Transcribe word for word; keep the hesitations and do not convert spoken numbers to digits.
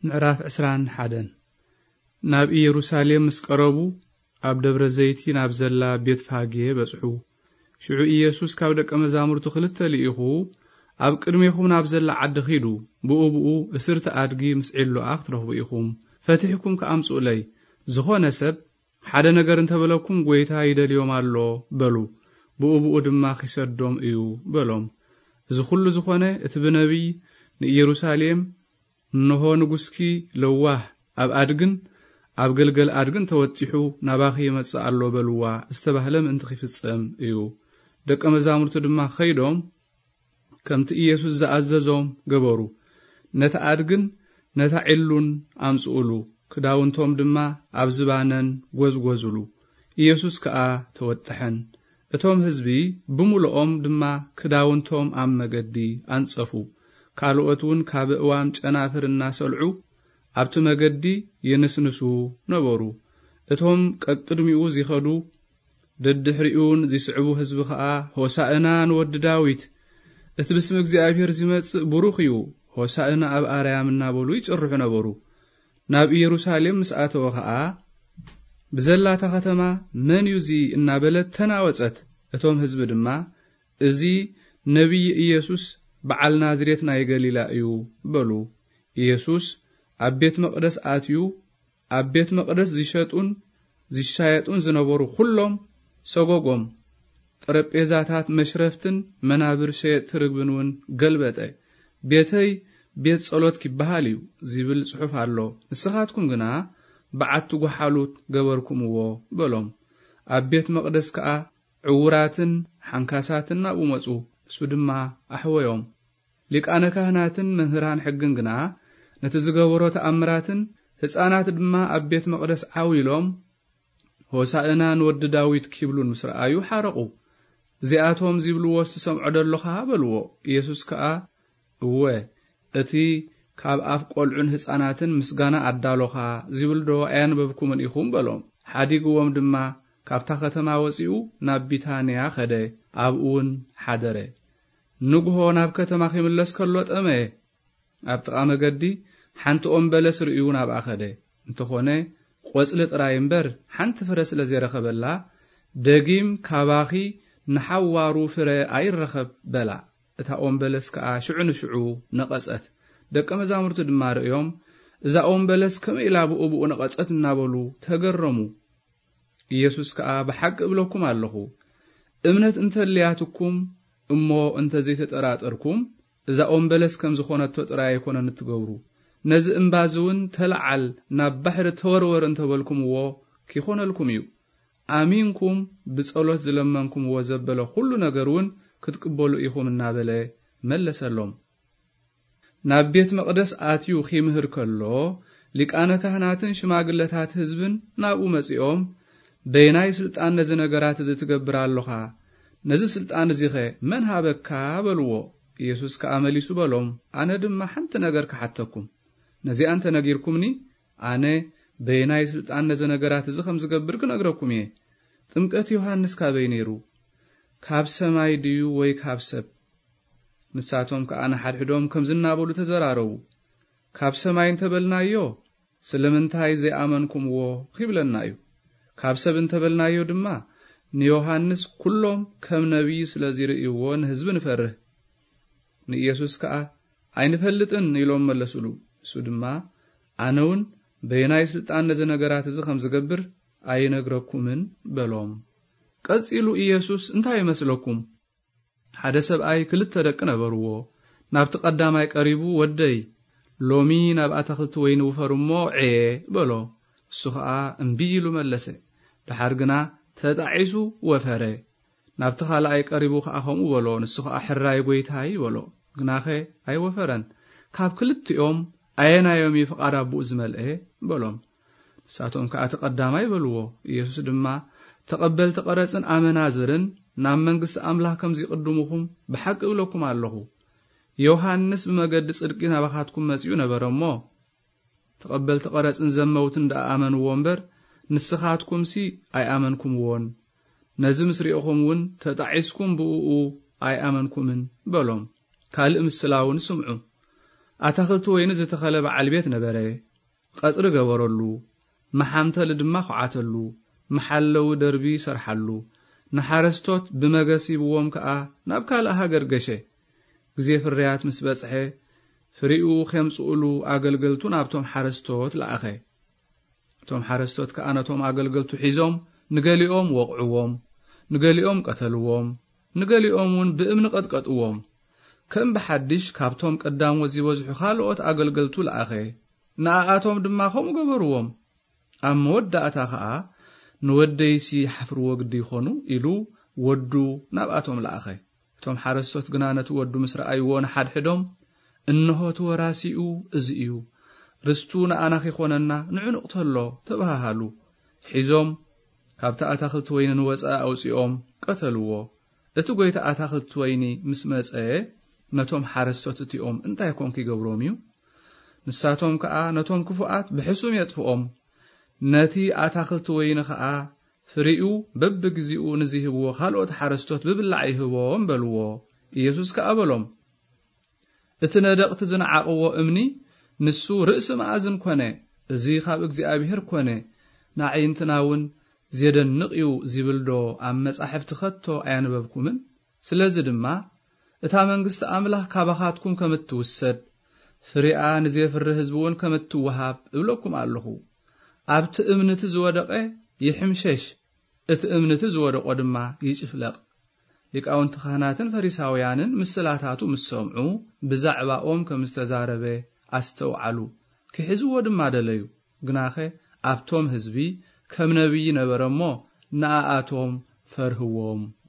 ምዕራፍ عشرين حدن ናብ ኢየሩሳሌም መስቀረቡ ኣብ ደብረ ዘይት ናብ ዘላ ቤት ፋጌ በጽሑ ሽዑ ኢየሱስ ካብ ደቀ መዛሙርቱ ክልተ ልኢኹ ኣብ ቅድሜኹም ናብ ዘላ ዓዲ ኺዱ ብኡብኡ እስርተ ኣድጊ ምስ ዒሉኣኽ ትረኽቡ ኢኹም ፈቲሕኩም ከኣምጹለይ ዝኾነ ሰብ ሓደ ነገር እንተበለኩም ጎይታ ይደልዮም ኣሎ በሉ ብኡብኡ ድማ ኺሰዶም እዩ በሎም እዚ ኩሉ ዝኾነ እቲ ብነቢይ ንኢየሩሳሌም እንሆ ንጉስኪ ለዋህ ኣብ ኣድግን ኣብ ገልገል ኣድግን ተወጢሑ ናባኺ ይመጽእ ኣሎ በልዋ ዝተባህለ ምእንቲ ኺፍጸም እዩ ደቀ መዛሙርቱ ድማ ኸይዶም ከምቲ ኢየሱስ ዝኣዘዞም ገበሩ ነታ ኣድግን ነታ ዒሉን ኣምጽኡሉ ክዳውንቶም ድማ ኣብ ዝባነን ጎዝጎዝሉ ኢየሱስ ከኣ ተወጥሐን እቶም ህዝቢ ብሙሉኦም ድማ ክዳውንቶም ኣብ መገዲ አንጸፉ ካልኦቱን ካብ እዋም ጨናፍር እናሰልዑ ኣብቲ መገዲ የንስንሱ ነበሩ እቶም ቀቅድሚኡ ዚኸዱ ደድሕሪኡን ዚስዕቡ ህዝቢ ኸኣ ሆሳዕና ንወዲ ዳዊት እቲ ብስም እግዚአብሔር ዚመጽእ ቡሩኽ እዩ ሆሳዕና ኣብ ኣርያም እናበሉ ይጭርሑ ነበሩ ናብ ኢየሩሳሌም ምስኣተወ ኸኣ ብዘላታ ከተማ መን ዩዚ እናበለት ተናወጸት እቶም ህዝቢ ድማ እዚ ነቢይ ኢየሱስ በዓል ናዝሬት ናይ ገሊላ እዩ በሉ ኢየሱስ ኣብ ቤት መቅደስ ኣትዩ ኣብ ቤት መቅደስ ዚሸጡን ዚሻየጡን ዝነበሩ ሁሎም ሰጎጎም ጠረጴዛታት መሽረፍትን መናብር ሸየጥ ትርግብንውን ገልበጠ ቤተይ ቤት ጸሎት ክበሃል እዩ ዚብል ጽሑፍ ኣሎ ንስኻትኩም ግና በዓቱ ጎሓሉት ገበርኩምዎ በሎም ኣብ ቤት መቅደስ ከኣ ዕውራትን ሓንካሳትን ናብኡ መጹ እሱ ድማ ኣሕወዮም ሊቃነ ካህናትን መምህራን ሕግን ግና ነቲ ዝገበሮ ተኣምራትን ህፃናት ድማ ኣብ ቤት መቅደስ ዓዊሎም ሆሳዕና ንወዲ ዳዊት ኪብሉን ምስ ረኣዩ ሓረቁ እዚኣቶም ዚብልዎ ዝሰምዖ ደሎኻ በልዎ ኢየሱስ ከኣ እወ እቲ ካብ ኣፍ ቆልዑን ህፃናትን ምስጋና ኣዳሎኻ ዚብልዶ ኣያንበብኩምን ኢኹም በሎም ሓዲግዎም ድማ ካብታ ከተማ ወፂኡ ናብ ቢታንያ ኸደ ኣብኡን ሓደረ ንግሆ ናብ ከተማ ኺምለስ ከሎ ጠመ ኣብ ጥቓ መገዲ ሓንቲ ኦም በለስ ርእዩ ናብ ኣኸደ እንተኾነ ቆጽሊ ጥራይ እምበር ሓንቲ ፍረ ስለ ዘይረኸበላ ደጊም ካባኺ ንሓዋሩ ፍረ ኣይረኸብ በላ እታ ኦም በለስ ከኣ ሽዑ ንሽዑ ነቐጸት ደቀ መዛሙርቱ ድማ ርእዮም እዛ ኦም በለስ ከመይ ኢላ ብኡብኡ ነቐጸት እናበሉ ተገረሙ ኢየሱስ ከኣ ብሓቂ እብለኩም ኣለኹ እምነት እንተልያትኩም እሞ እንተ ዘይተጠራጠርኩም እዛ ኦም በለስ ከም ዝኾነቶ ጥራይ ኣይኮነን እትገብሩ ነዚ እምባዝውን ተለዓል ናብ ባሕሪ ተወርወር እንተበልኩምዎ ኪኾነልኩም እዩ ኣሚንኩም ብጸሎት ዝለመንኩምዎ ዘበለ ሁሉ ነገርውን ክትቅበሉ ኢኹም እናበለ መለሰሎም ናብ ቤት መቅደስ ኣትዩ ኺምህር ከሎ ሊቃነ ካህናትን ሽማግለታት ህዝብን ናብኡ መጺኦም በይናይ ስልጣን ነዚ ነገራት እዚ ትገብር ኣለኻ ነዚ ስልጣን እዚ ኸ መን ሃበካ በልዎ ኢየሱስ ከኣ መሊሱ በሎም ኣነ ድማ ሓንቲ ነገር ክሓተኩም ነዚኣ እንተ ነጊርኩምኒ ኣነ በይናይ ስልጣን ነዚ ነገራት እዚ ከም ዝገብር ክነግረኩም እየ ጥምቀት ዮሐንስ ካበይ ነይሩ ካብ ሰማይ ድዩ ወይ ካብ ሰብ ንሳቶም ከኣ ንሓድሕዶም ከም ዝናበሉ ተዘራረቡ ካብ ሰማይ እንተበልናዮ ስለምንታይ ዘይኣመንኩምዎ ኺብለና እዩ ካብ ሰብ እንተበልናዮ ድማ ንዮሐንስ ኩሎም ከም ነቢይ ስለዚርእይዎ ንህዝቢ ንፈርህ ንኢየሱስ ከኣ ኣይንፈልጥን ኢሎም መለሱሉ እሱ ድማ ኣነውን በይናይ ስልጣን ነዚ ነገራት እዚ ከም ዝገብር ኣይነግረኩምን በሎም ቀጺሉ ኢየሱስ እንታይ ይመስለኩም ሓደ ሰብኣይ ክልተ ደቂ ነበርዎ ናብቲ ቀዳማይ ቀሪቡ ወደይ ሎሚ ናብ ኣታኽልቲ ወይኒ ውፈርሞ ዕየ በሎ እሱ ኸኣ እምቢ ኢሉ መለሰ ድሓር ግና ተጣዒሱ ወፈረ ናብቲ ኻልኣይ ቀሪቡ ኸኣ ኸምኡ በሎ ንሱ ኸኣ ሕራይ ጎይታይ በሎ ግናኸ ኣይወፈረን ካብ ክልቲኦም ኣየናዮም ፍቓድ ኣቡኡ ዝመልአ በሎም ንሳቶም ከኣ ተቐዳማይ በልዎ ኢየሱስ ድማ ተቐበልቲ ቀረጽን ኣመናዝርን ናብ መንግሥቲ ኣምላኽ ከም ዝቕድሙኹም ብሓቂ እብለኩም ኣለኹ ዮሐንስ ብመገዲ ጽድቂ ናባኻትኩም መጺኡ ነበረ እሞ ተቐበልቲ ቀረጽን ዘመውትን ደኣመንዎ እምበር ንስኻትኩም ሲ ኣይኣመንኩምዎን ነዚ ምስ ሪእኹምውን ተጣዒስኩም ብኡኡ ኣይኣመንኩምን በሎም ካልእ ምስላውን ስምዑ ኣታኽልቲ ወይኒ ዝተኸለ በዓል ቤት ነበረ ቀጽሪ ገበረሉ መሓምተል ድማ ኸዓተሉ መሐለው ደርቢ ሰርሐሉ ንሓረስቶት ብመገስ ይብዎም ከኣ ናብ ካልእ ሃገር ገሸ ግዜ ፍርያት ምስ በጽሐ ፍሪኡ ኸምጽኡሉ ኣገልገልቱ ናብቶም ሓረስቶት ለኣኸ እቶም ሓረስቶት ከኣ ነቶም ኣገልገልቱ ሒዞም ንገሊኦም ወቕዕዎም ንገሊኦም ቀተልዎም ንገሊኦም ውን ብእምኒ ቀጥቀጥዎም ከም በሐድሽ ካብቶም ቀዳም ወዚ ወዝሑ ካልኦት ኣገልገልቱ ለኣኸ ንኣኣቶም ድማ ኸም ገበርዎም ኣብ መወዳእታ ኸኣ ንወደይሲ ሓፍርዎ ግዲ ይኾኑ ኢሉ ወዱ ናብኣቶም ለኣኸ እቶም ሓረስቶት ግና ነቲ ወዱ ምስ ረኣይዎ ንሓድሕዶም እንሆ ተወራሲኡ እዚ እዩ ርስቱ ንኣና ኺኾነና ንዕንቕተሎ ተባሃሉ ሒዞም ካብቲ ኣታኽልቲ ወይኒ ንወፃእ ኣውፂኦም ቀተልዎ እቲ ጎይታ ኣታኽልቲ ወይኒ ምስ መጸ ነቶም ሓረስቶት እቲኦም እንታይ ኮንክ ይገብሮም እዩ ንሳቶም ከኣ ነቶም ክፉኣት ብሕሱም የጥፍኦም ነቲ ኣታኽልቲ ወይኒ ከኣ ፍሪኡ በብግዚኡ ንዝህብዎ ካልኦት ሓረስቶት ብብላዕ ይህቦም በልዎ ኢየሱስ ከኣ በሎም እቲ ነደቕቲ ዝነዓቕዎ እምኒ ንሱ ርእሲ መኣዝን ኮነ እዚ ካብ እግዚኣብሔር ኮነ ንዓይንትና ውን ዘደንቕ እዩ ዝብልዶ ኣብ መጻሕፍቲ ኸቶ ኣያንበብኩምን ስለዚ ድማ እታ መንግስቲ ኣምላኽ ካባኻትኩም ከም እትውሰድ ፍሪኣ ንዘይፍሪ ህዝቢ ውን ከም እትወሃብ እብለኩም ኣለኹ ኣብቲ እምንቲ ዝወደቐ ይሕምሸሽ እቲ እምንቲ ዝወደቆ ድማ ይጭፍለቕ ሊቃውንቲ ካህናትን ፈሪሳውያንን ምስላታቱ ምስ ሰምዑ ብዛዕባኦም ከም ዝተዛረበ ኣስተውዓሉ ክሕዝዎ ድማ ደለዩ ግናኸ ኣብቶም ህዝቢ ከም ነቢይ ነበረ እሞ ንኣኣቶም ፈርህዎም